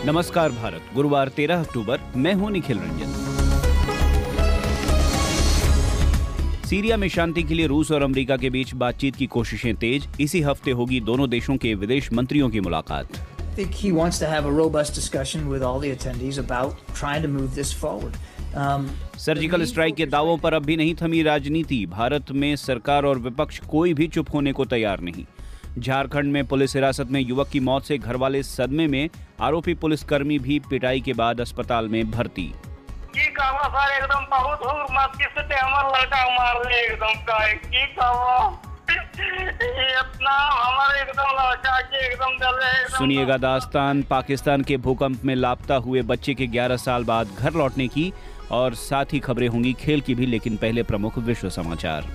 नमस्कार भारत। गुरुवार 13 अक्टूबर, मैं हूं निखिल रंजन। सीरिया में शांति के लिए रूस और अमेरिका के बीच बातचीत की कोशिशें तेज। इसी हफ्ते होगी दोनों देशों के विदेश मंत्रियों की मुलाकात। I think he wants to have a robust discussion with all the attendees about trying to move this forward. Surgical strike के दावों पर अब भी नहीं थमी राजनीति। भारत में सरकार और विपक्ष कोई भी चुप होने को तैयार नहीं। झारखंड में पुलिस हिरासत में युवक की मौत से घरवाले सदमे में। आरोपी पुलिसकर्मी भी पिटाई के बाद अस्पताल में भर्ती। एकदम बहुत लड़का मार ले एकदम सुनिएगा दास्तान पाकिस्तान के भूकंप में लापता हुए बच्चे के 11 साल बाद घर लौटने की, और साथ ही खबरें होंगी खेल की भी। लेकिन पहले प्रमुख विश्व समाचार।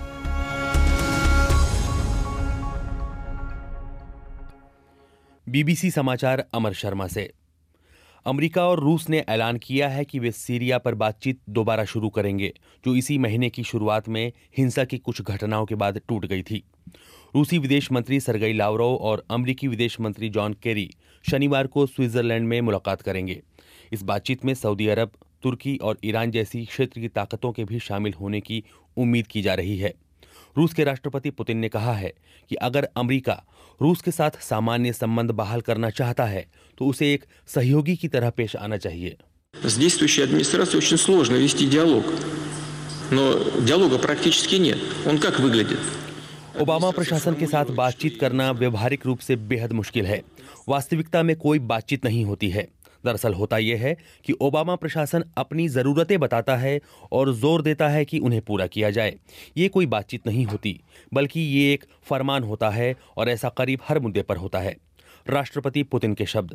बीबीसी समाचार अमर शर्मा से। अमेरिका और रूस ने ऐलान किया है कि वे सीरिया पर बातचीत दोबारा शुरू करेंगे, जो इसी महीने की शुरुआत में हिंसा की कुछ घटनाओं के बाद टूट गई थी। रूसी विदेश मंत्री सरगेई लावरोव और अमेरिकी विदेश मंत्री जॉन केरी शनिवार को स्विट्जरलैंड में मुलाकात करेंगे। इस बातचीत में सऊदी अरब, तुर्की और ईरान जैसी क्षेत्र की ताकतों के भी शामिल होने की उम्मीद की जा रही है। रूस के राष्ट्रपति पुतिन ने कहा है कि अगर अमेरिका रूस के साथ सामान्य संबंध बहाल करना चाहता है तो उसे एक सहयोगी की तरह पेश आना चाहिए। С действующей администрацией очень сложно вести диалог, но диалога практически нет. Он как выглядит? ओबामा प्रशासन के साथ बातचीत करना व्यवहारिक रूप से बेहद मुश्किल है। वास्तविकता में कोई बातचीत नहीं होती है। दरअसल होता यह है कि ओबामा प्रशासन अपनी ज़रूरतें बताता है और जोर देता है कि उन्हें पूरा किया जाए। ये कोई बातचीत नहीं होती, बल्कि ये एक फरमान होता है, और ऐसा करीब हर मुद्दे पर होता है। राष्ट्रपति पुतिन के शब्द।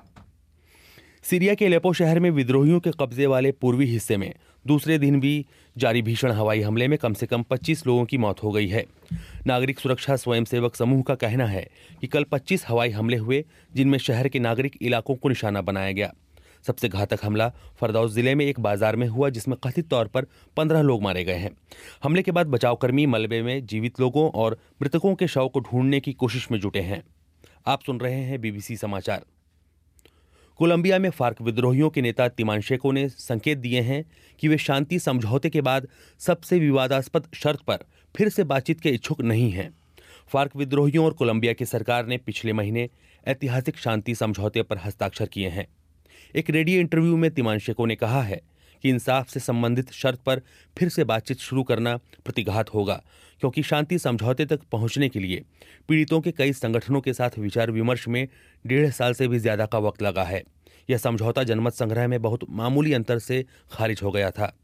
सीरिया के अलेप्पो शहर में विद्रोहियों के कब्जे वाले पूर्वी हिस्से में दूसरे दिन भी जारी भीषण हवाई हमले में कम से कम 25 लोगों की मौत हो गई है। नागरिक सुरक्षा स्वयंसेवक समूह का कहना है कि कल 25 हवाई हमले हुए, जिनमें शहर के नागरिक इलाकों को निशाना बनाया गया। सबसे घातक हमला फरदौस जिले में एक बाजार में हुआ, जिसमें कथित तौर पर 15 लोग मारे गए हैं। हमले के बाद बचावकर्मी मलबे में जीवित लोगों और मृतकों के शव को ढूंढने की कोशिश में जुटे हैं। आप सुन रहे हैं बीबीसी समाचार। कोलंबिया में फार्क विद्रोहियों के नेता तिमानशेको ने संकेत दिए हैं कि वे शांति समझौते के बाद सबसे विवादास्पद शर्त पर फिर से बातचीत के इच्छुक नहीं हैं। फार्क विद्रोहियों और कोलंबिया की सरकार ने पिछले महीने ऐतिहासिक शांति समझौते पर हस्ताक्षर किए हैं। एक रेडियो इंटरव्यू में तिमानशेको ने कहा है कि इंसाफ से संबंधित शर्त पर फिर से बातचीत शुरू करना प्रतिघात होगा, क्योंकि शांति समझौते तक पहुंचने के लिए पीड़ितों के कई संगठनों के साथ विचार विमर्श में 1.5 साल से भी ज्यादा का वक्त लगा है। यह समझौता जनमत संग्रह में बहुत मामूली अंतर से खारिज हो गया था।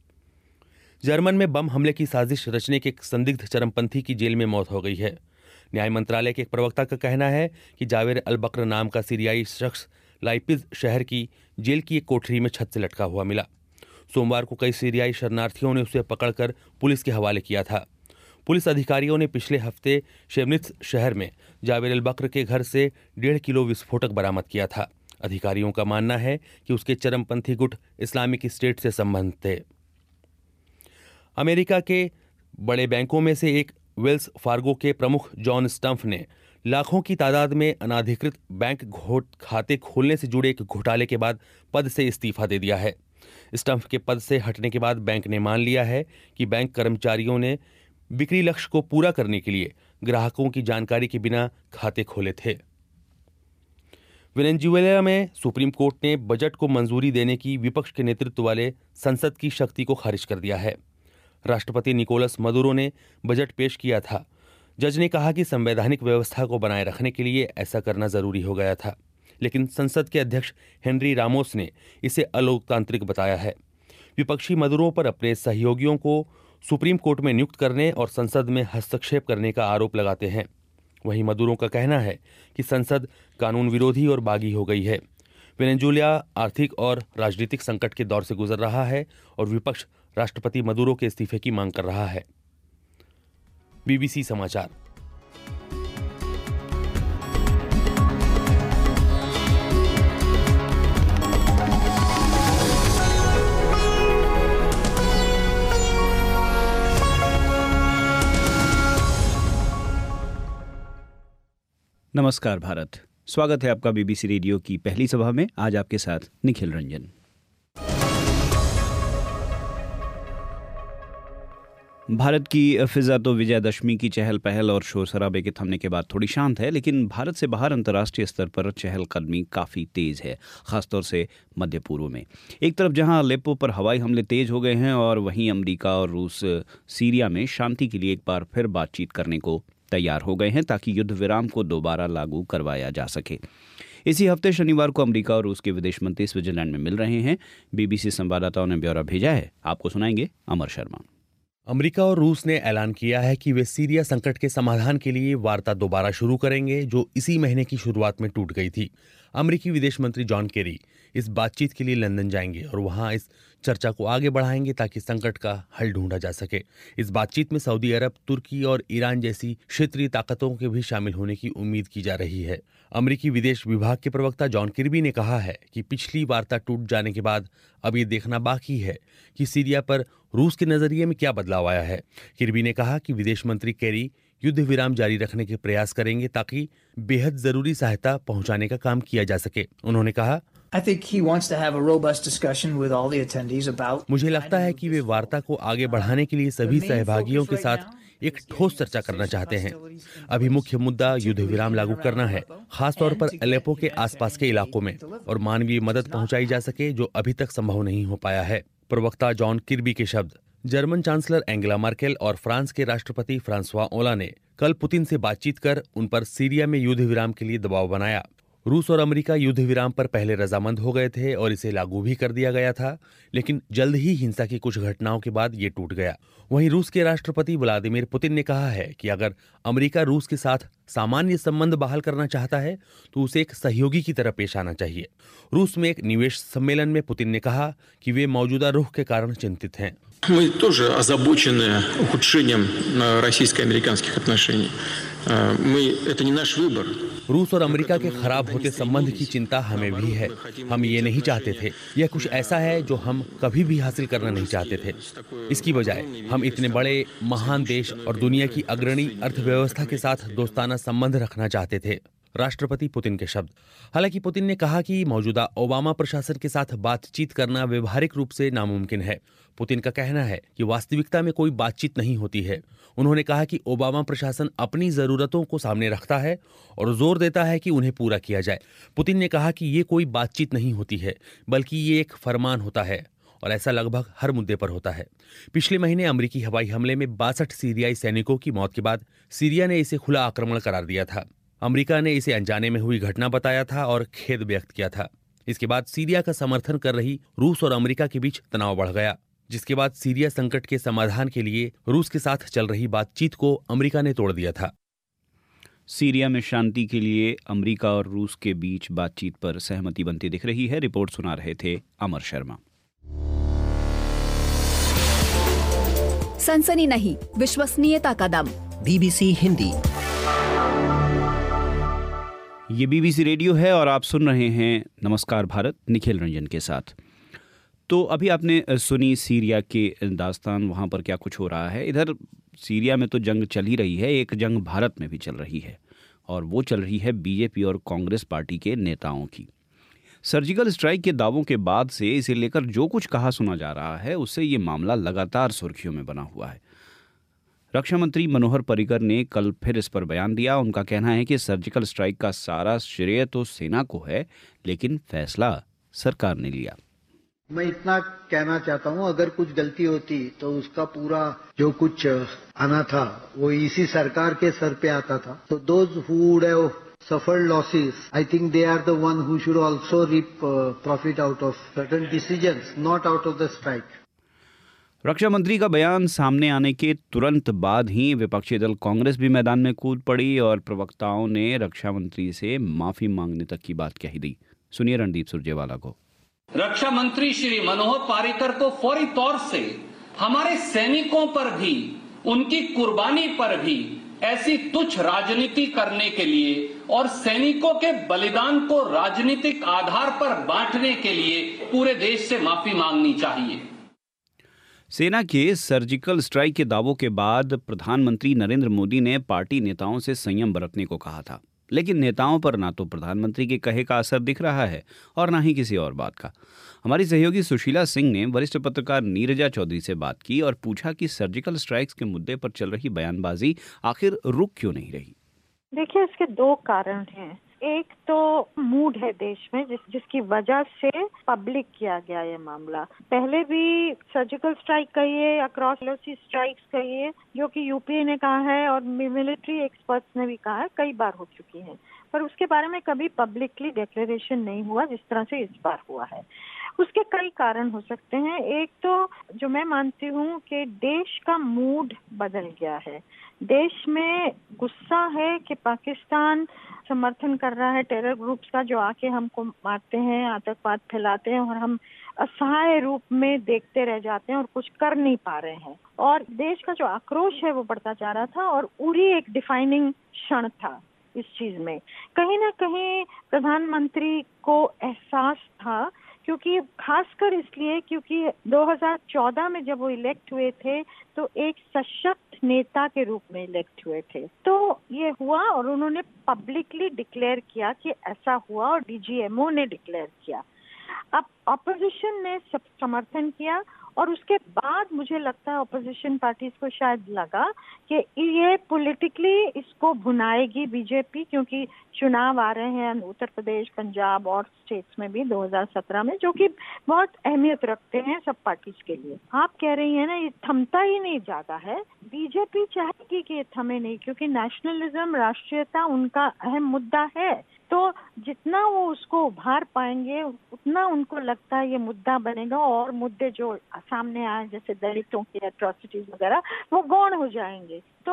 जर्मन में बम हमले की साजिश रचने के एक संदिग्ध चरमपंथी की जेल में मौत हो गई है। न्याय मंत्रालय के एक प्रवक्ता का कहना है कि जावेर अल बकर नाम का सीरियाई शख्स लाइपिज शहर की जेल की एक कोठरी में छत से लटका हुआ मिला। सोमवार को कई सीरियाई शरणार्थियों ने उसे पकड़कर पुलिस के हवाले किया था। पुलिस अधिकारियों ने पिछले हफ्ते शेमनित्स शहर में जावेर अल बकर के घर से 1.5 किलो विस्फोटक बरामद किया था। अधिकारियों का मानना है कि उसके चरमपंथी गुट इस्लामिक स्टेट से संबंधित थे। अमेरिका के बड़े बैंकों में से एक वेल्स फार्गो के प्रमुख जॉन स्टम्फ ने लाखों की तादाद में अनाधिकृत बैंक खाते खोलने से जुड़े एक घोटाले के बाद पद से इस्तीफा दे दिया है। स्टम्फ के पद से हटने के बाद बैंक ने मान लिया है कि बैंक कर्मचारियों ने बिक्री लक्ष्य को पूरा करने के लिए ग्राहकों की जानकारी के बिना खाते खोले थे। वेनेजुएला में सुप्रीम कोर्ट ने बजट को मंजूरी देने की विपक्ष के नेतृत्व वाले संसद की शक्ति को खारिज कर दिया है। राष्ट्रपति निकोलस मदुरो ने बजट पेश किया था। जज ने कहा कि संवैधानिक व्यवस्था को बनाए रखने के लिए ऐसा करना जरूरी हो गया था, लेकिन संसद के अध्यक्ष हेनरी रामोस ने इसे अलोकतांत्रिक बताया है। विपक्षी मदुरो पर अपने सहयोगियों को सुप्रीम कोर्ट में नियुक्त करने और संसद में हस्तक्षेप करने का आरोप लगाते हैं। वहीं मदुरो का कहना है कि संसद कानून विरोधी और बागी हो गई है। वेनेजुएला आर्थिक और राजनीतिक संकट के दौर से गुजर रहा है और विपक्ष राष्ट्रपति मदुरो के इस्तीफे की मांग कर रहा है। बीबीसी समाचार। नमस्कार भारत। स्वागत है आपका बीबीसी रेडियो की पहली सभा में। आज आपके साथ निखिल रंजन। भारत की फिजा तो विजयदशमी की चहल पहल और शोर शराबे के थमने के बाद थोड़ी शांत है, लेकिन भारत से बाहर अंतर्राष्ट्रीय स्तर पर चहलकदमी काफ़ी तेज़ है, खासतौर से मध्य पूर्व में। एक तरफ जहां अलेप्पो पर हवाई हमले तेज हो गए हैं और वहीं अमेरिका और रूस सीरिया में शांति के लिए एक बार फिर बातचीत करने को तैयार हो गए हैं ताकि युद्ध विराम को दोबारा लागू करवाया जा सके। इसी हफ्ते शनिवार को अमेरिका और रूस के विदेश मंत्री स्विट्जरलैंड में मिल रहे हैं। बीबीसी संवाददाताओं ने ब्यौरा भेजा है, आपको सुनाएंगे अमर शर्मा। अमेरिका और रूस ने ऐलान किया है कि वे सीरिया संकट के समाधान के लिए वार्ता दोबारा शुरू करेंगे, जो इसी महीने की शुरुआत में टूट गई थी। अमेरिकी विदेश मंत्री जॉन केरी इस बातचीत के लिए लंदन जाएंगे और वहां इस चर्चा को आगे बढ़ाएंगे ताकि संकट का हल ढूंढा जा सके। इस बातचीत में सऊदी अरब, तुर्की और ईरान जैसी क्षेत्रीय ताकतों के भी शामिल होने की उम्मीद की जा रही है। अमेरिकी विदेश विभाग के प्रवक्ता जॉन किर्बी ने कहा है कि पिछली वार्ता टूट जाने के बाद अब ये देखना बाकी है कि सीरिया पर रूस के नजरिए में क्या बदलाव आया है। किर्बी ने कहा कि विदेश मंत्री केरी युद्ध विराम जारी रखने के प्रयास करेंगे ताकि बेहद जरूरी सहायता पहुंचाने का काम किया जा सके। उन्होंने कहा, मुझे लगता है कि वे वार्ता को आगे बढ़ाने के लिए सभी सहभागियों के साथ एक ठोस चर्चा करना चाहते हैं। अभी मुख्य मुद्दा युद्ध विराम लागू करना है, खासतौर पर अलेप्पो के आसपास के इलाकों में, और मानवीय मदद पहुंचाई जा सके जो अभी तक संभव नहीं हो पाया है। प्रवक्ता जॉन किर्बी के शब्द। जर्मन चांसलर एंगेला मर्केल और फ्रांस के राष्ट्रपति फ्रांसवा ओला ने कल पुतिन से बातचीत कर उन पर सीरिया में युद्ध विराम के लिए दबाव बनाया। रूस और अमेरिका युद्ध विराम पर पहले रजामंद हो गए थे और इसे लागू भी कर दिया गया था, लेकिन जल्द ही हिंसा की कुछ घटनाओं के बाद ये टूट गया। वहीं रूस के राष्ट्रपति व्लादिमीर पुतिन ने कहा है कि अगर अमेरिका रूस के साथ सामान्य संबंध बहाल करना चाहता है तो उसे एक सहयोगी की तरह पेश आना चाहिए। रूस में एक निवेश सम्मेलन में पुतिन ने कहा कि वे मौजूदा रुख के कारण चिंतित हैं। Мы тоже озабочены ухудшением российско-американских отношений. Это не наш выбор. रूस और अमेरिका के खराब होते संबंध की चिंता हमें भी है। हम ये नहीं चाहते थे। यह कुछ ऐसा है जो हम कभी भी हासिल करना नहीं चाहते थे। इसकी बजाय हम इतने बड़े महान देश और दुनिया की अग्रणी अर्थव्यवस्था के साथ दोस्ताना संबंध रखना चाहते थे। राष्ट्रपति पुतिन के शब्द। हालांकि पुतिन ने कहा कि मौजूदा ओबामा प्रशासन के साथ बातचीत करना व्यवहारिक रूप से नामुमकिन है। पुतिन का कहना है कि वास्तविकता में कोई बातचीत नहीं होती है। उन्होंने कहा कि ओबामा प्रशासन अपनी जरूरतों को सामने रखता है और जोर देता है कि उन्हें पूरा किया जाए। पुतिन ने कहा कि ये कोई बातचीत नहीं होती है, बल्कि ये एक फरमान होता है, और ऐसा लगभग हर मुद्दे पर होता है। पिछले महीने अमेरिकी हवाई हमले में 62 सीरियाई सैनिकों की मौत के बाद सीरिया ने इसे खुला आक्रमण करार दिया था। अमेरिका ने इसे अनजाने में हुई घटना बताया था और खेद व्यक्त किया था। इसके बाद सीरिया का समर्थन कर रही रूस और अमेरिका के बीच तनाव बढ़ गया, जिसके बाद सीरिया संकट के समाधान के लिए रूस के साथ चल रही बातचीत को अमेरिका ने तोड़ दिया था। सीरिया में शांति के लिए अमेरिका और रूस के बीच बातचीत पर सहमति बनती दिख रही है। रिपोर्ट सुना रहे थे अमर शर्मा। सनसनी नहीं, विश्वसनीयता का दम। बीबीसी हिंदी। ये बीबीसी रेडियो है और आप सुन रहे हैं नमस्कार भारत, निखिल रंजन के साथ। तो अभी आपने सुनी सीरिया के दास्तान, वहाँ पर क्या कुछ हो रहा है। इधर सीरिया में तो जंग चल ही रही है, एक जंग भारत में भी चल रही है, और वो चल रही है बीजेपी और कांग्रेस पार्टी के नेताओं की। सर्जिकल स्ट्राइक के दावों के बाद से इसे लेकर जो कुछ कहा सुना जा रहा है, उससे ये मामला लगातार सुर्खियों में बना हुआ है। रक्षा मंत्री मनोहर पर्रिकर ने कल फिर इस पर बयान दिया। उनका कहना है कि सर्जिकल स्ट्राइक का सारा श्रेय तो सेना को है, लेकिन फैसला सरकार ने लिया। मैं इतना कहना चाहता हूं, अगर कुछ गलती होती तो उसका पूरा जो कुछ आना था वो इसी सरकार के सर पे आता था। तो those who would have suffered losses, I think they are the one who should also reap profit out of certain decisions, not out of the strike. रक्षा मंत्री का बयान सामने आने के तुरंत बाद ही विपक्षी दल कांग्रेस भी मैदान में कूद पड़ी और प्रवक्ताओं ने रक्षा मंत्री से माफी मांगने तक की बात कही दी। सुनिए रणदीप सुरजेवाला को। रक्षा मंत्री श्री मनोहर पर्रिकर को फौरी तौर से हमारे सैनिकों पर भी, उनकी कुर्बानी पर भी ऐसी तुच्छ राजनीति करने के लिए और सैनिकों के बलिदान को राजनीतिक आधार पर बांटने के लिए पूरे देश से माफी मांगनी चाहिए। सेना के सर्जिकल स्ट्राइक के दावों के बाद प्रधानमंत्री नरेंद्र मोदी ने पार्टी नेताओं से संयम बरतने को कहा था। लेकिन नेताओं पर ना तो प्रधानमंत्री के कहे का असर दिख रहा है और ना ही किसी और बात का। हमारी सहयोगी सुशीला सिंह ने वरिष्ठ पत्रकार नीरजा चौधरी से बात की और पूछा कि सर्जिकल स्ट्राइक्स के मुद्दे पर चल रही बयानबाजी आखिर रुक क्यों नहीं रही। देखिए, इसके दो कारण हैं। एक तो मूड है देश में जिसकी वजह से पब्लिक किया गया ये मामला। पहले भी सर्जिकल स्ट्राइक कहिए या क्रॉस एलओसी स्ट्राइक्स कहिए, जो कि यूपीए ने कहा है और मिलिट्री एक्सपर्ट्स ने भी कहा है, कई बार हो चुकी है, पर उसके बारे में कभी पब्लिकली डिक्लेरेशन नहीं हुआ जिस तरह से इस बार हुआ है। उसके कई कारण हो सकते हैं। एक तो जो मैं मानती हूँ कि देश का मूड बदल गया है। देश में गुस्सा है कि पाकिस्तान समर्थन कर रहा है टेरर ग्रुप्स का, जो आके हमको मारते हैं, आतंकवाद फैलाते हैं और हम असहाय रूप में देखते रह जाते हैं और कुछ कर नहीं पा रहे हैं। और देश का जो आक्रोश है वो बढ़ता जा रहा था और उरी एक डिफाइनिंग क्षण था इस चीज में। कहीं ना कहीं प्रधानमंत्री को एहसास था, क्योंकि खासकर इसलिए क्योंकि 2014 में जब वो इलेक्ट हुए थे तो एक सशक्त नेता के रूप में इलेक्ट हुए थे। तो ये हुआ और उन्होंने पब्लिकली डिक्लेयर किया कि ऐसा हुआ और डीजीएमओ ने डिक्लेयर किया। अब ऑपोजिशन ने सब समर्थन किया और उसके बाद मुझे लगता है ऑपोजिशन पार्टीज को शायद लगा कि ये पॉलिटिकली इसको भुनाएगी बीजेपी, क्योंकि चुनाव आ रहे हैं उत्तर प्रदेश, पंजाब और स्टेट्स में भी 2017 में, जो कि बहुत अहमियत रखते हैं सब पार्टीज के लिए। आप कह रही हैं ना, ये थमता ही नहीं जाता है। बीजेपी चाहेगी कि ये थमे नहीं, क्योंकि नेशनलिज्म, राष्ट्रीयता उनका अहम मुद्दा है। तो जितना वो उसको उभार पाएंगे उतना उनको लगता है ये मुद्दा बनेगा और मुद्दे जो सामने आए जैसे दलितों की एट्रोसिटीज वगैरह वो गौण हो जाएंगे। तो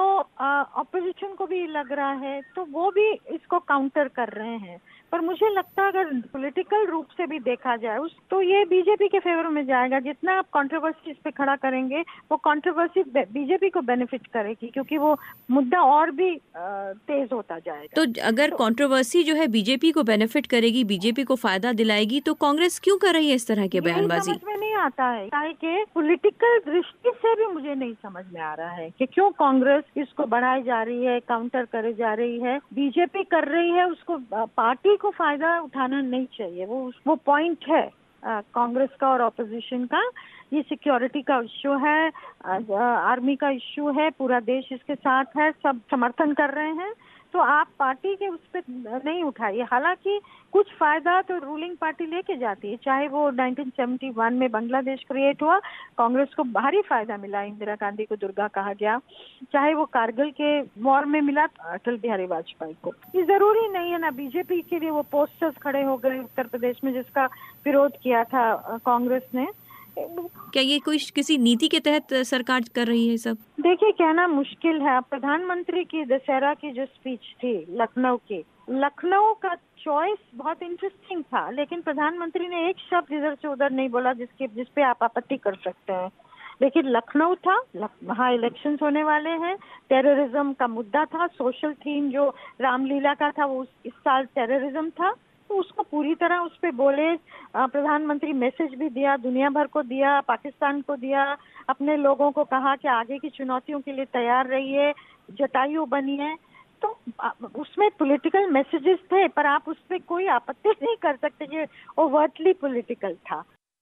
ऑपोजिशन को भी लग रहा है, तो वो भी इसको काउंटर कर रहे हैं। पर मुझे लगता है अगर पॉलिटिकल रूप से भी देखा जाए तो ये बीजेपी के फेवर में जाएगा। जितना आप कंट्रोवर्सी इस पे खड़ा करेंगे वो कंट्रोवर्सी बीजेपी को बेनिफिट करेगी, क्योंकि वो मुद्दा और भी तेज होता जाएगा। तो अगर कंट्रोवर्सी जो है बीजेपी को बेनिफिट करेगी, बीजेपी को फायदा दिलाएगी, तो कांग्रेस क्यों कर रही है इस तरह के बयानबाजी? समझ में नहीं आता है कि पॉलिटिकल दृष्टि से भी मुझे नहीं समझ में आ रहा है कि क्यों कांग्रेस इसको बढ़ाई जा रही है, काउंटर करे जा रही है। बीजेपी कर रही है, उसको पार्टी को फायदा उठाना नहीं चाहिए। वो पॉइंट है कांग्रेस का और ऑपोजिशन का। ये सिक्योरिटी का इश्यू है, आर्मी का इश्यू है, पूरा देश इसके साथ है, सब समर्थन कर रहे हैं। तो आप पार्टी के उस पर नहीं उठाइए। हालांकि कुछ फायदा तो रूलिंग पार्टी लेके जाती है, चाहे वो 1971 में बांग्लादेश क्रिएट हुआ, कांग्रेस को भारी फायदा मिला, इंदिरा गांधी को दुर्गा कहा गया, चाहे वो कारगिल के वॉर में मिला अटल बिहारी वाजपेयी को। ये जरूरी नहीं है ना बीजेपी के लिए वो पोस्टर्स खड़े हो गए उत्तर प्रदेश में जिसका विरोध किया था कांग्रेस ने। क्या ये कोई किसी नीति के तहत सरकार कर रही है सब? देखिए, कहना मुश्किल है। प्रधानमंत्री की दशहरा की जो स्पीच थी लखनऊ का चॉइस बहुत इंटरेस्टिंग था, लेकिन प्रधानमंत्री ने एक शब्द इधर से उधर नहीं बोला जिस पे आप आपत्ति कर सकते हैं। लेकिन लखनऊ था, वहाँ इलेक्शंस होने वाले हैं, टेररिज्म का मुद्दा था, सोशल थीम जो रामलीला का था वो इस साल टेररिज्म था, तो उसको पूरी तरह उस पे बोले। प्रधानमंत्री मैसेज भी दिया, दुनिया भर को दिया, पाकिस्तान को दिया, अपने लोगों को कहा कि आगे की चुनौतियों के लिए तैयार रहिए, जटायु बनिए। तो उसमें पॉलिटिकल मैसेजेस थे, पर आप उस पे कोई आपत्ति नहीं कर सकते कि ओवरटली पॉलिटिकल था।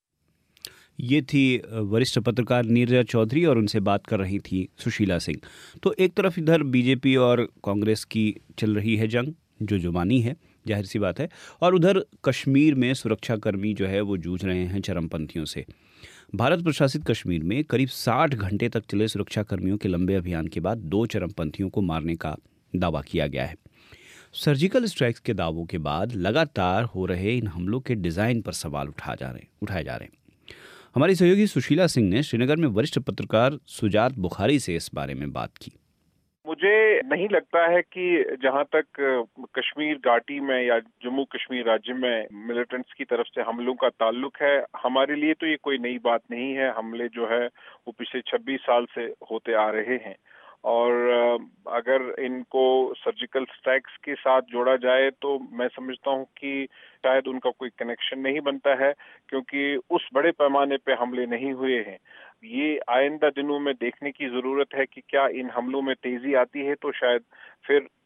ये थी वरिष्ठ पत्रकार नीरजा चौधरी और उनसे बात कर रही थी सुशीला सिंह। तो एक तरफ इधर बीजेपी और कांग्रेस की चल रही है जंग, जो जुबानी है, जाहिर सी बात है, और उधर कश्मीर में सुरक्षाकर्मी जो है वो जूझ रहे हैं चरमपंथियों से। भारत प्रशासित कश्मीर में करीब 60 घंटे तक चले सुरक्षाकर्मियों के लंबे अभियान के बाद 2 चरमपंथियों को मारने का दावा किया गया है। सर्जिकल स्ट्राइक्स के दावों के बाद लगातार हो रहे इन हमलों के डिज़ाइन पर सवाल उठाए जा रहे हैं। हमारी सहयोगी सुशीला सिंह ने श्रीनगर में वरिष्ठ पत्रकार सुजात बुखारी से इस बारे में बात की। मुझे नहीं लगता है कि जहां तक कश्मीर घाटी में या जम्मू कश्मीर राज्य में मिलिटेंट्स की तरफ से हमलों का ताल्लुक है, हमारे लिए तो ये कोई नई बात नहीं है। हमले जो है वो पिछले 26 साल से होते आ रहे हैं और अगर इनको सर्जिकल स्ट्राइक्स के साथ जोड़ा जाए तो मैं समझता हूं कि शायद उनका कोई कनेक्शन नहीं बनता है, क्योंकि उस बड़े पैमाने पे हमले नहीं हुए हैं। ये आइंदा दिनों में देखने की जरूरत है कि क्या इन हमलों में तेजी आती है तो शायद फिर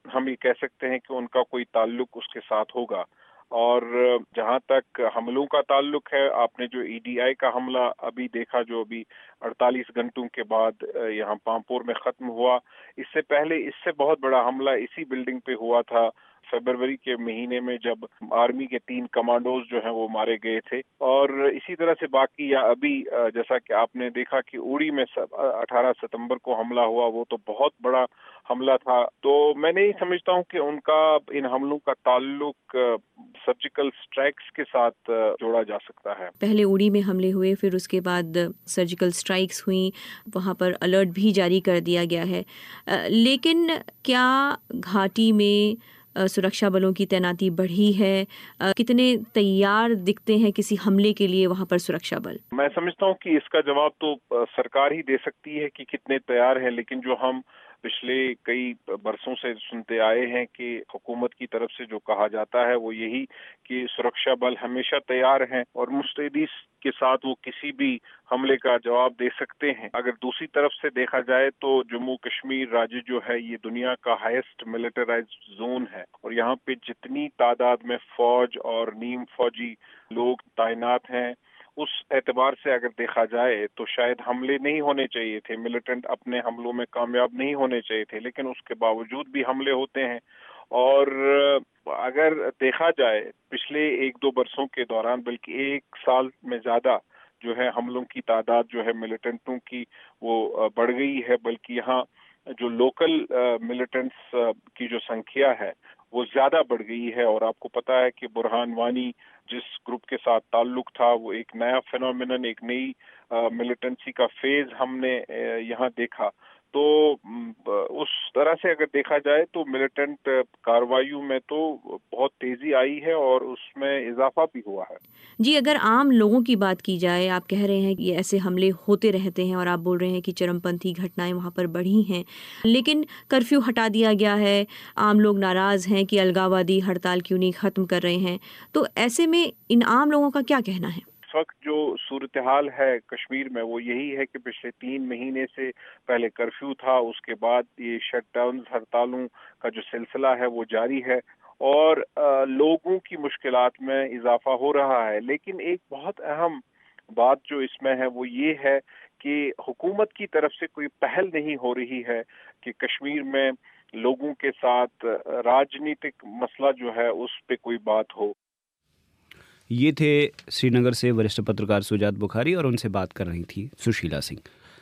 हम ये कह सकते हैं कि उनका कोई ताल्लुक उसके साथ होगा। और जहां तक हमलों का ताल्लुक है, आपने जो ईडीआई का हमला अभी देखा, जो अभी 48 घंटों के बाद यहाँ पांपोर में खत्म हुआ, इससे पहले इससे बहुत बड़ा हमला इसी बिल्डिंग पे हुआ था फरवरी के महीने में, जब आर्मी के 3 कमांडोज जो हैं वो मारे गए थे। और इसी तरह से बाकी या अभी जैसा कि आपने देखा कि उड़ी में 18 सितंबर को हमला हुआ, वो तो बहुत बड़ा हमला था। तो मैं नहीं समझता हूं कि उनका इन हमलों का ताल्लुक सर्जिकल स्ट्राइक्स के साथ जोड़ा जा सकता है। पहले उड़ी में हमले हुए, फिर उसके बाद सर्जिकल स्ट्राइक्स हुई, वहाँ पर अलर्ट भी जारी कर दिया गया है। लेकिन क्या घाटी में सुरक्षा बलों की तैनाती बढ़ी है? कितने तैयार दिखते हैं किसी हमले के लिए वहाँ पर सुरक्षा बल? मैं समझता हूँ कि इसका जवाब तो सरकार ही दे सकती है कि कितने तैयार हैं, लेकिन जो हम पिछले कई बरसों से सुनते आए हैं कि हुकूमत की तरफ से जो कहा जाता है वो यही कि सुरक्षा बल हमेशा तैयार हैं और मुस्तैदी के साथ वो किसी भी हमले का जवाब दे सकते हैं। अगर दूसरी तरफ से देखा जाए तो जम्मू कश्मीर राज्य जो है ये दुनिया का हाईएस्ट मिलिटराइज्ड जोन है और यहाँ पे जितनी तादाद में फौज और नीम फौजी लोग तैनात हैं, उस एतबार से अगर देखा जाए तो शायद हमले नहीं होने चाहिए थे, मिलिटेंट अपने हमलों में कामयाब नहीं होने चाहिए थे, लेकिन उसके बावजूद भी हमले होते हैं। और अगर देखा जाए पिछले 1-2 बरसों के दौरान, बल्कि 1 साल में ज्यादा जो है हमलों की तादाद जो है मिलिटेंटों की वो बढ़ गई है, बल्कि यहाँ जो लोकल मिलिटेंट्स की जो संख्या है वो ज्यादा बढ़ गई है। और आपको पता है कि बुरहान वानी जिस ग्रुप के साथ ताल्लुक था, वो एक नया फिनोमिनन, एक नई मिलिटेंसी का फेज हमने यहाँ देखा। तो उस तरह से अगर देखा जाए तो मिलिटेंट कार्रवाइयों में तो बहुत तेजी आई है और उसमें इजाफा भी हुआ है। जी, अगर आम लोगों की बात की जाए, आप कह रहे हैं कि ऐसे हमले होते रहते हैं और आप बोल रहे हैं कि चरमपंथी घटनाएं वहां पर बढ़ी हैं, लेकिन कर्फ्यू हटा दिया गया है, आम लोग नाराज हैं कि अलगाववादी हड़ताल क्यों नहीं खत्म कर रहे हैं, तो ऐसे में इन आम लोगों का क्या कहना है? इस वक्त जो सूरत हाल है कश्मीर में वो यही है कि पिछले 3 महीने से पहले कर्फ्यू था, उसके बाद ये शटडाउन हड़तालों का जो सिलसिला है वो जारी है और लोगों की मुश्किलात में इजाफा हो रहा है। लेकिन एक बहुत अहम बात जो इसमें है वो ये है कि हुकूमत की तरफ से कोई पहल नहीं हो रही है कि कश्मीर में लोगों के साथ राजनीतिक मसला जो है उस पे कोई बात हो। ये थे श्रीनगर से वरिष्ठ पत्रकार सुजात बुखारी और उनसे बात कर रही थी सुशीला सिंह।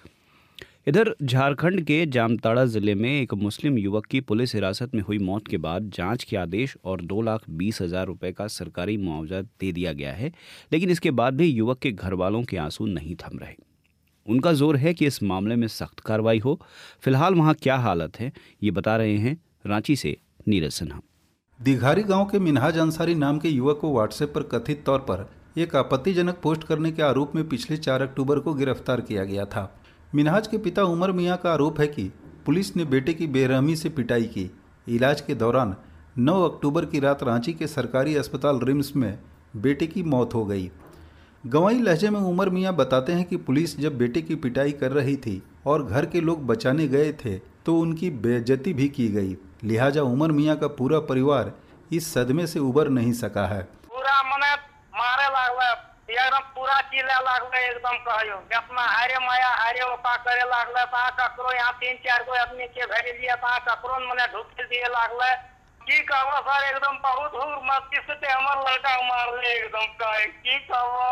इधर झारखंड के जामताड़ा जिले में एक मुस्लिम युवक की पुलिस हिरासत में हुई मौत के बाद जांच के आदेश और 2,20,000 रुपए का सरकारी मुआवजा दे दिया गया है, लेकिन इसके बाद भी युवक के घर वालों के आंसू नहीं थम रहे। उनका जोर है कि इस मामले में सख्त कार्रवाई हो। फिलहाल वहाँ क्या हालत है ये बता रहे हैं रांची से नीरज सिन्हा। दिघारी गांव के मिनहाज अंसारी नाम के युवक को व्हाट्सएप पर कथित तौर पर एक आपत्तिजनक पोस्ट करने के आरोप में पिछले 4 अक्टूबर को गिरफ्तार किया गया था। मिनहाज के पिता उमर मियां का आरोप है कि पुलिस ने बेटे की बेरहमी से पिटाई की। इलाज के दौरान 9 अक्टूबर की रात रांची के सरकारी अस्पताल रिम्स में बेटे की मौत हो गई। गंवाई लहजे में उमर मियां बताते हैं कि पुलिस जब बेटे की पिटाई कर रही थी और घर के लोग बचाने गए थे तो उनकी बेइज्जती भी की गई। लिहाजा उमर मियां का पूरा परिवार इस सदमे से उबर नहीं सका है। पूरा मने मारे लागले, एकदम पूरा चिल्ला लागले, एकदम कहियो अपना हारे माया हारे ओपा करे लागले, ता ककरो यहाँ 3-4 गो आदमी के भेज दिया, ता ककरो मने ढुक दिए लागले। की कहबो सर, एकदम बहुत हुर मस्ती से हमर लड़का मारले, एकदम कहे की कहबो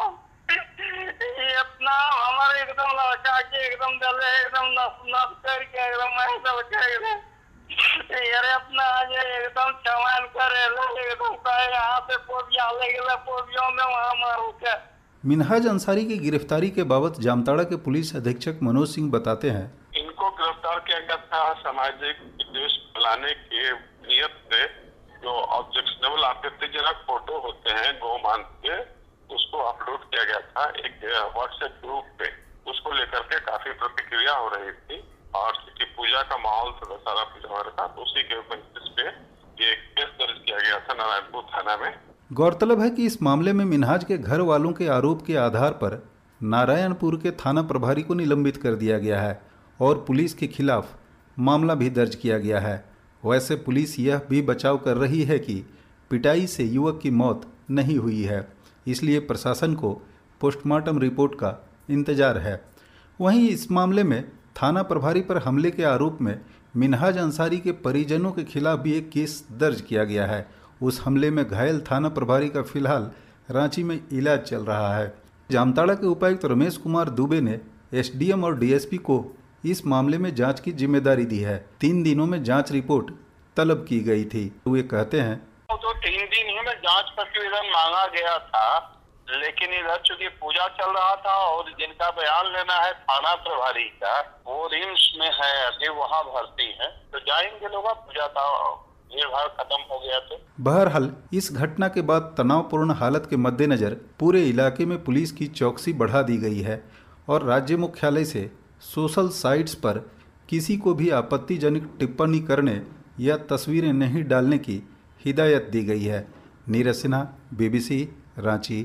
इतना हमर एकदम लड़का के एकदम दले, एकदम नस करके एकदम ऐसा करे यार अपना आज एकदम चवान करे, एकदम कहे यहाँ पे पोबिया ले गए, पोबियों में वहाँ मारू के। मिनहाज अंसारी की गिरफ्तारी के बाबत जामताड़ा के पुलिस अधीक्षक मनोज सिंह बताते हैं, इनको गिरफ्तार किया गया था सामाजिक विद्वेष फैलाने के नियत से। जो ऑब्जेक्शनेबल आपत्तिजनक फोटो होते हैं गोमांस के, उसको अपलोड किया गया था एक व्हाट्सएप ग्रुप पे। उसको लेकर के काफी प्रतिक्रिया हो रही थी और सिटी पूजा का माहौल था, सारा पूजा हो रहा था, तो उसी के बेसिस पे ये केस दर्ज किया गया था नारायणपुर थाना में। गौरतलब है कि इस मामले में मिनहाज के घर वालों के आरोप के आधार पर नारायणपुर के थाना प्रभारी को निलंबित कर दिया गया है और पुलिस के खिलाफ मामला भी दर्ज किया गया है। वैसे पुलिस यह भी बचाव कर रही है कि पिटाई से युवक की मौत नहीं हुई है, इसलिए प्रशासन को पोस्टमार्टम रिपोर्ट का इंतजार है। वहीं इस मामले में थाना प्रभारी पर हमले के आरोप में मिनहाज अंसारी के परिजनों के खिलाफ भी एक केस दर्ज किया गया है। उस हमले में घायल थाना प्रभारी का फिलहाल रांची में इलाज चल रहा है। जामताड़ा के उपायुक्त रमेश कुमार दुबे ने एसडीएम और डीएसपी को इस मामले में जांच की जिम्मेदारी दी है। 3 दिनों में जांच रिपोर्ट तलब की गई थी। वे कहते हैं तो 3 दिन ही में जांच प्रतिवेदन मांगा गया था, लेकिन इधर चूंकि पूजा चल रहा था और जिनका बयान लेना है थाना प्रभारी का, वो रिम्स में है, अभी वहाँ भर्ती है, तो जाएंगे लोग। पूजा का भीड़ भाड़ खत्म हो गया तो। बहरहाल इस घटना के बाद तनावपूर्ण हालत के मद्देनजर पूरे इलाके में पुलिस की चौकसी बढ़ा दी गई है और राज्य मुख्यालय से सोशल साइट्स पर किसी को भी आपत्तिजनक टिप्पणी करने या तस्वीरें नहीं डालने की हिदायत दी गई है। नीरज सिन्हा, BBC, रांची।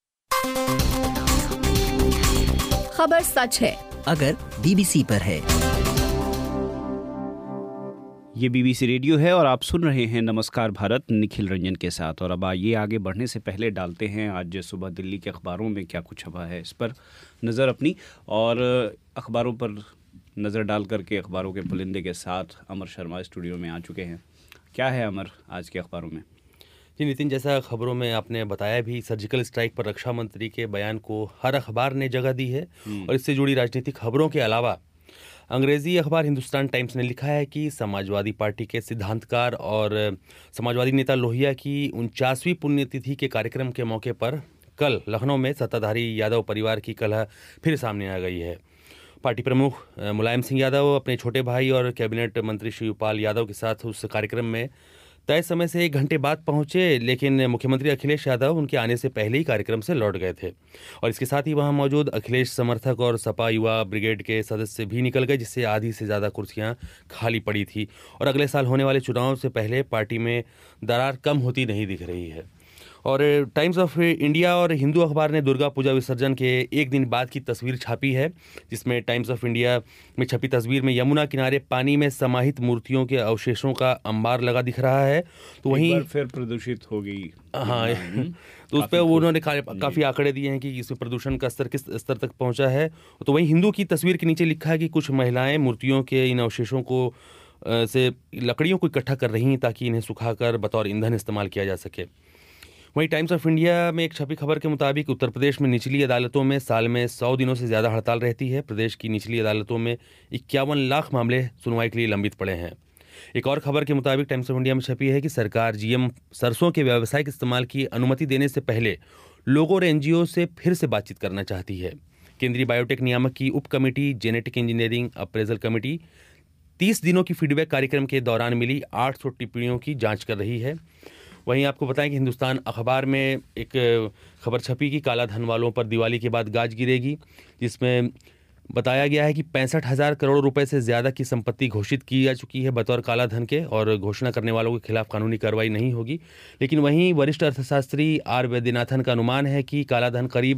खबर सच है अगर BBC पर है। ये BBC रेडियो है और आप सुन रहे हैं नमस्कार भारत निखिल रंजन के साथ। और अब आइए आगे बढ़ने से पहले डालते हैं आज सुबह दिल्ली के अखबारों में क्या कुछ छपा है, इस पर नज़र अपनी। और अखबारों पर नज़र डाल करके अखबारों के पुलिंदे के साथ अमर शर्मा स्टूडियो में आ चुके हैं। क्या है अमर आज के अखबारों में? जी नितिन, जैसा खबरों में आपने बताया भी, सर्जिकल स्ट्राइक पर रक्षा मंत्री के बयान को हर अखबार ने जगह दी है। और इससे जुड़ी राजनीतिक खबरों के अलावा अंग्रेजी अखबार हिंदुस्तान टाइम्स ने लिखा है कि समाजवादी पार्टी के सिद्धांतकार और समाजवादी नेता लोहिया की 49वीं पुण्यतिथि के कार्यक्रम के मौके पर कल लखनऊ में सत्ताधारी यादव परिवार की कलह फिर सामने आ गई है। पार्टी प्रमुख मुलायम सिंह यादव अपने छोटे भाई और कैबिनेट मंत्री शिवपाल यादव के साथ उस कार्यक्रम में तय समय से 1 घंटे बाद पहुंचे, लेकिन मुख्यमंत्री अखिलेश यादव उनके आने से पहले ही कार्यक्रम से लौट गए थे। और इसके साथ ही वहां मौजूद अखिलेश समर्थक और सपा युवा ब्रिगेड के सदस्य भी निकल गए, जिससे आधी से ज़्यादा कुर्सियां खाली पड़ी थी। और अगले साल होने वाले चुनाव से पहले पार्टी में दरार कम होती नहीं दिख रही है। और टाइम्स ऑफ इंडिया और हिंदू अखबार ने दुर्गा पूजा विसर्जन के 1 दिन बाद की तस्वीर छापी है, जिसमें टाइम्स ऑफ इंडिया में छपी तस्वीर में यमुना किनारे पानी में समाहित मूर्तियों के अवशेषों का अंबार लगा दिख रहा है। तो वहीं फिर प्रदूषित हो गई। हाँ, तो उस पर उन्होंने काफ़ी आंकड़े दिए हैं कि इसमें प्रदूषण का स्तर किस स्तर तक पहुंचा है। तो वहीं हिंदू की तस्वीर के नीचे लिखा है कि कुछ महिलाएं मूर्तियों के इन अवशेषों को से लकड़ियों को इकट्ठा कर रही हैं ताकि इन्हें सुखाकर बतौर ईंधन इस्तेमाल किया जा सके। वहीं टाइम्स ऑफ इंडिया में एक छपी खबर के मुताबिक उत्तर प्रदेश में निचली अदालतों में साल में 100 दिनों से ज़्यादा हड़ताल रहती है। प्रदेश की निचली अदालतों में 51 लाख मामले सुनवाई के लिए लंबित पड़े हैं। एक और खबर के मुताबिक टाइम्स ऑफ इंडिया में छपी है कि सरकार GM सरसों के व्यावसायिक इस्तेमाल की अनुमति देने से पहले लोगों और NGO से फिर से बातचीत करना चाहती है। केंद्रीय बायोटेक नियामक की उप committee genetic engineering appraisal committee 30 दिनों की फीडबैक कार्यक्रम के दौरान मिली 800 टिप्पणियों की जाँच कर रही है। वहीं आपको बताएं कि हिंदुस्तान अखबार में एक खबर छपी कि काला धन वालों पर दिवाली के बाद गाज गिरेगी, जिसमें बताया गया है कि 65,000 करोड़ रुपए से ज़्यादा की संपत्ति घोषित की जा चुकी है बतौर काला धन के, और घोषणा करने वालों के खिलाफ कानूनी कार्रवाई नहीं होगी। लेकिन वहीं वरिष्ठ अर्थशास्त्री R वैद्यनाथन का अनुमान है कि काला धन करीब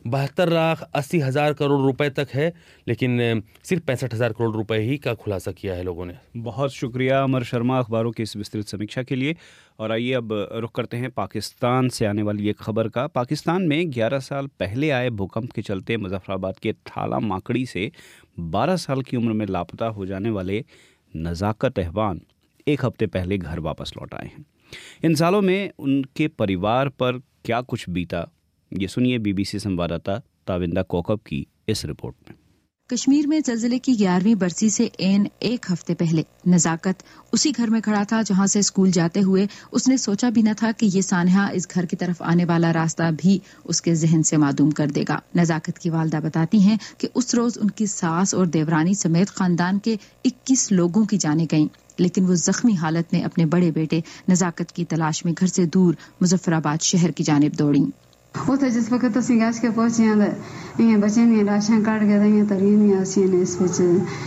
72,80,000 करोड़ रुपए तक है, लेकिन सिर्फ 65,000 करोड़ रुपए ही का खुलासा किया है लोगों ने। बहुत शुक्रिया अमर शर्मा अखबारों की इस विस्तृत समीक्षा के लिए। और आइए अब रुख करते हैं पाकिस्तान से आने वाली एक खबर का। पाकिस्तान में 11 साल पहले आए भूकंप के चलते मुजफ्फराबाद के थाला माकड़ी से 12 साल की उम्र में लापता हो जाने वाले नज़ाकत अहवान 1 हफ्ते पहले घर वापस लौट आए हैं। इन सालों में उनके परिवार पर क्या कुछ बीता, ये सुनिए BBC संवाददाता ताविंदा कोकब की इस रिपोर्ट में। कश्मीर में ज़लज़ले की 11वीं बरसी से 1 हफ्ते पहले नज़ाकत उसी घर में खड़ा था जहां से स्कूल जाते हुए उसने सोचा भी न था कि ये सानहा इस घर की तरफ आने वाला रास्ता भी उसके जहन से मादूम कर देगा। नज़ाकत की वालदा बताती हैं कि उस रोज उनकी सास और देवरानी समेत खानदान के 21 लोगों की जानें गईं, लेकिन वो जख्मी हालत में अपने बड़े बेटे नज़ाकत की तलाश में घर से दूर मुजफ्फराबाद शहर की जानिब दौड़ी। उतो जिस वक्त तो सिंगास के पहुंचे ये बच्चे ने लाशें काट के ये तरी नहीं आसी ने इस विच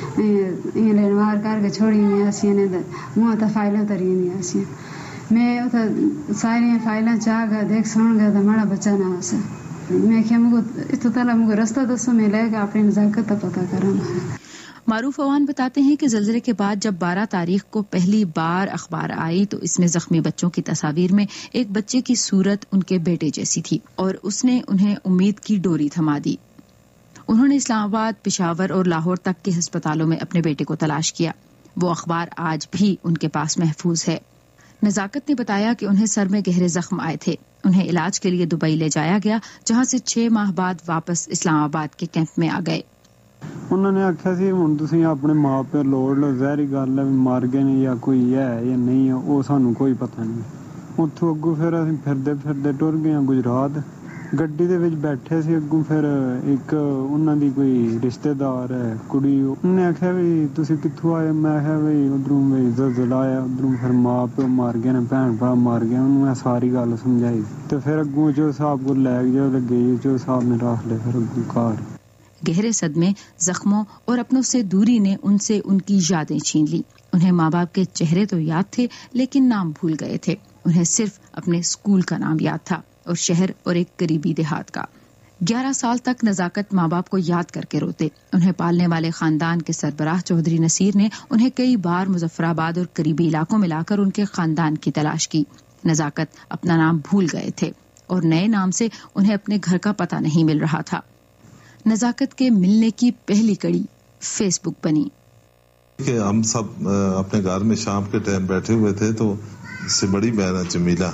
ये लेनवार कर के छोड़ी नहीं आसी ने मुंह तो फाइलें तरी नहीं आसी। मैं उतो सारी फाइलें चाह देख सुन गया तो हमारा बच्चा ना आसे। मैं क्या मुझको इतो तला मुझको रास्ता दसो मैं लेके अपनी नज़ाकत पता करना। मारूफ अवान बताते हैं कि ज़लज़ले के बाद जब 12 तारीख को पहली बार अखबार आई तो इसमें जख्मी बच्चों की तस्वीर में एक बच्चे की सूरत उनके बेटे जैसी थी और उसने उन्हें उम्मीद की डोरी थमा दी। उन्होंने इस्लामाबाद, पेशावर और लाहौर तक के अस्पतालों में अपने बेटे को तलाश किया। वो अखबार आज भी उनके पास महफूज है। नजाकत ने बताया कि उन्हें सर में गहरे जख्म आए थे। उन्हें इलाज के लिए दुबई ले जाया गया, जहां से 6 माह बाद वापस इस्लामाबाद के कैंप में आ गए। उन्होंने आख्या सी हुण तुसीं अपने माँ प्यो लोड़ लो, ज़ाहिरी गल है मर गए ने या कोई है या नहीं है वो सानू कोई पता नहीं। उत्थों अगों फिर असीं फिरदे फिरदे टुर गए गुजरात। गड्डी दे विच बैठे सी, अगों फिर एक उन्हां दी कोई रिश्तेदार है कुड़ी, उन्हें आख्या भी तुसीं कित्थों आए? मैं आख्या भी उधरों भी ज़लज़ला आया, उधरों फिर माँ प्यो मर गए ने, भैन भरा मर गए। उन्होंने सारी गल समझाई तो फिर अगों जो साहब को लै गए, जो साहब ने रख ले फिर अगों घर। गहरे सदमे, जख्मों और अपनों से दूरी ने उनसे उनकी यादें छीन ली। उन्हें माँ बाप के चेहरे तो याद थे लेकिन नाम भूल गए थे। उन्हें सिर्फ अपने स्कूल का नाम याद था और शहर और एक करीबी देहात का। 11 साल तक नजाकत माँ बाप को याद करके रोते। उन्हें पालने वाले खानदान के सरबराह चौधरी नसीर ने उन्हें कई बार मुजफ्फराबाद और करीबी इलाकों में लाकर उनके खानदान की तलाश की। नजाकत अपना नाम भूल गए थे और नए नाम से उन्हें अपने घर का पता नहीं मिल रहा था। नजाकत के मिलने की पहली कड़ी फेसबुक बनी। कि हम सब अपने घर में शाम के टाइम बैठे हुए थे तो इससे बड़ी बहन है जमीला,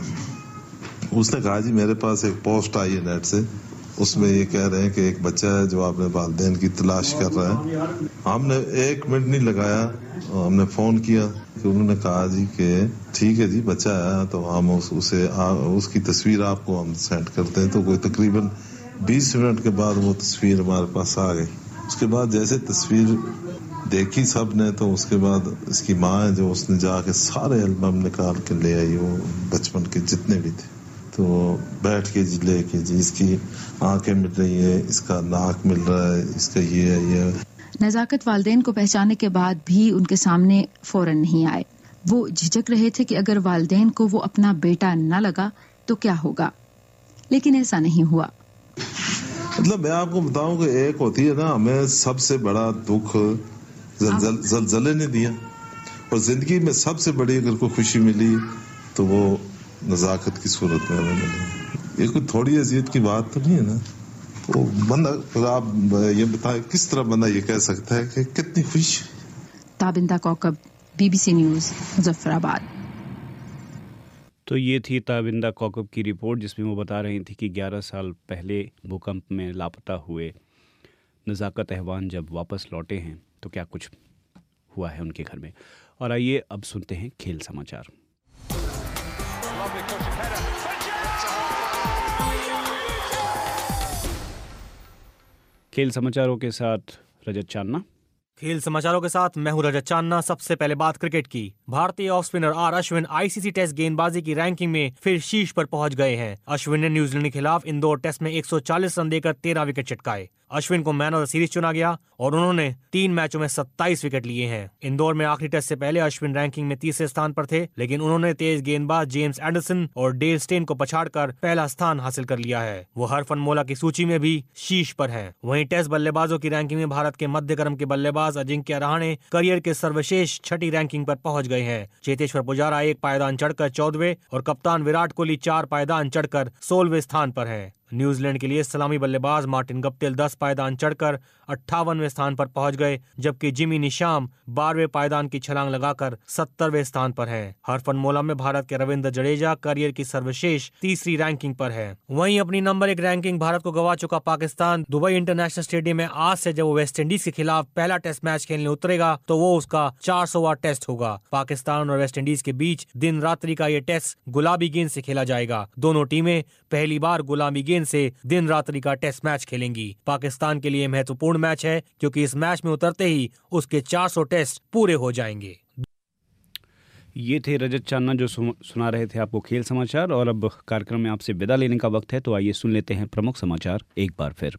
उसने कहा जी मेरे पास एक पोस्ट आई है नेट से, उसमें ये कह रहे हैं कि एक बच्चा है जो अपने वालिदैन की तलाश कर रहा है। हमने 1 मिनट नहीं लगाया, हमने फोन किया कि उन्होंने कहा जी कि ठीक है जी बच्चा है तो हम उसकी तस्वीर आपको हम सेंड करते हैं। तो कोई तकरीबन 20 मिनट के बाद वो तस्वीर हमारे पास आ गई। उसके बाद जैसे तस्वीर देखी सब ने तो उसके बाद इसकी माँ है जो उसने जाके सारे एल्बम निकाल के ले आई, वो बचपन के जितने भी थे। तो बैठ के जी लेके जी इसकी आंखें मिल रही है, इसका नाक मिल रहा है, इसका ये है ये। नजाकत वालिदैन को पहचानने के बाद भी उनके सामने फौरन नहीं आए। वो झिझक रहे थे कि अगर वालिदैन को वो अपना बेटा न लगा तो क्या होगा, लेकिन ऐसा नहीं हुआ। मतलब मैं आपको बताऊं कि एक होती है ना, हमें सबसे बड़ा दुख ज़लज़ले ने दिया और जिंदगी में सबसे बड़ी अगर कोई खुशी मिली तो वो नजाकत की सूरत में हमें मिली। ये कोई थोड़ी अज़ियत की बात तो नहीं है ना। तो बंदा, आप ये बताएं किस तरह बंदा ये कह सकता है कि कितनी खुश। Tabinda Kaukab, BBC news, Muzaffarabad. तो ये थी ताबिंदा कौकब की रिपोर्ट जिसमें वो बता रही थी कि 11 साल पहले भूकंप में लापता हुए नजाकत अहवान जब वापस लौटे हैं तो क्या कुछ हुआ है उनके घर में। और आइए अब सुनते हैं खेल समाचार। खेल समाचारों के साथ रजत चान्ना। खेल समाचारों के साथ मैं हूं रजत चान्ना। सबसे पहले बात क्रिकेट की। भारतीय off spinner R Ashwin ICC test गेंदबाजी की रैंकिंग में फिर शीर्ष पर पहुंच गए हैं। अश्विन ने न्यूजीलैंड के खिलाफ इंदौर टेस्ट में 140 रन देकर 13 विकेट चटकाए। अश्विन को मैन ऑफ द सीरीज चुना गया और उन्होंने 3 मैचों में 27 विकेट लिए हैं। इंदौर में आखिरी टेस्ट से पहले अश्विन रैंकिंग में 30वें स्थान पर थे, लेकिन उन्होंने तेज गेंदबाज जेम्स एंडरसन और डेल स्टेन को पछाड़कर पहला स्थान हासिल कर लिया है। वो हरफनमौला की सूची में भी शीर्ष पर हैं। वहीं टेस्ट बल्लेबाजों की रैंकिंग में भारत के मध्य क्रम के बल्लेबाज अजिंक्य रहाणे करियर के सर्वश्रेष्ठ 6ठी रैंकिंग पर पहुंच गए हैं। चेतेश्वर पुजारा 1 पायदान चढ़कर 14वें और कप्तान विराट कोहली 4 पायदान चढ़कर 16वें स्थान पर हैं। न्यूजीलैंड के लिए सलामी बल्लेबाज मार्टिन गप्टिल 10 पायदान चढ़कर 58वें स्थान पर पहुंच गए, जबकि जिमी निशाम 12वें पायदान की छलांग लगाकर 70वें स्थान पर हैं। हरफनमौला में भारत के रविंद्र जडेजा करियर की सर्वश्रेष्ठ 3री रैंकिंग पर है। वहीं अपनी नंबर 1 रैंकिंग भारत को गवा चुका पाकिस्तान दुबई इंटरनेशनल स्टेडियम में आज से जब वो वेस्ट इंडीज के खिलाफ पहला टेस्ट मैच खेलने उतरेगा तो वो उसका 400वां टेस्ट होगा। पाकिस्तान और वेस्ट इंडीज के बीच दिन रात्रि का ये टेस्ट गुलाबी गेंद से खेला जाएगा। दोनों टीमें पहली बार गुलाबी गेंद से दिन रात्रि का टेस्ट मैच खेलेंगी। पाकिस्तान के लिए महत्वपूर्ण मैच है क्योंकि इस मैच में उतरते ही उसके 400 टेस्ट पूरे हो जाएंगे। ये थे रजत चान्ना जो सुना रहे थे आपको खेल समाचार। और अब कार्यक्रम में आपसे विदा लेने का वक्त है, तो आइए सुन लेते हैं प्रमुख समाचार एक बार फिर।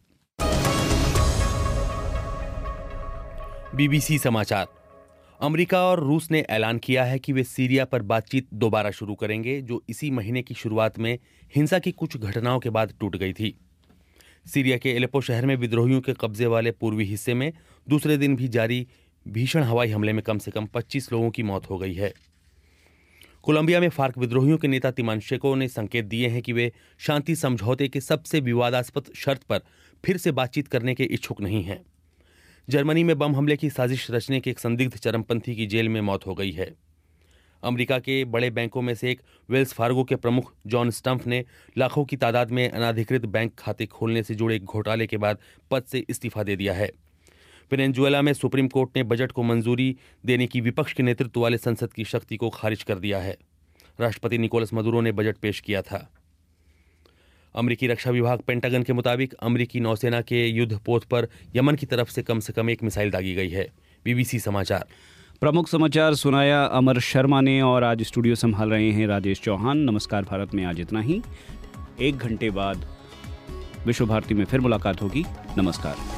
BBC समाचार। अमेरिका और रूस ने ऐलान किया है कि वे सीरिया पर बातचीत दोबारा शुरू करेंगे, जो इसी महीने की शुरुआत में हिंसा की कुछ घटनाओं के बाद टूट गई थी। सीरिया के एलेप्पो शहर में विद्रोहियों के कब्जे वाले पूर्वी हिस्से में दूसरे दिन भी जारी भीषण हवाई हमले में कम से कम 25 लोगों की मौत हो गई है। कोलंबिया में फार्क विद्रोहियों के नेता तिमानशेको ने संकेत दिए हैं कि वे शांति समझौते के सबसे विवादास्पद शर्त पर फिर से बातचीत करने के इच्छुक नहीं हैं। जर्मनी में बम हमले की साजिश रचने के एक संदिग्ध चरमपंथी की जेल में मौत हो गई है। अमेरिका के बड़े बैंकों में से एक वेल्स फार्गो के प्रमुख जॉन स्टम्फ ने लाखों की तादाद में अनाधिकृत बैंक खाते खोलने से जुड़े घोटाले के बाद पद से इस्तीफा दे दिया है। वेनेजुएला में सुप्रीम कोर्ट ने बजट को मंजूरी देने की विपक्ष के नेतृत्व वाले संसद की शक्ति को खारिज कर दिया है। राष्ट्रपति निकोलस मदुरो ने बजट पेश किया था। अमेरिकी रक्षा विभाग पेंटागन के मुताबिक अमेरिकी नौसेना के युद्ध पोत पर यमन की तरफ से कम एक मिसाइल दागी गई है। BBC समाचार। प्रमुख समाचार सुनाया अमर शर्मा ने और आज स्टूडियो संभाल रहे हैं राजेश चौहान। नमस्कार भारत में आज इतना ही। 1 घंटे बाद विश्व भारती में फिर मुलाकात होगी। नमस्कार।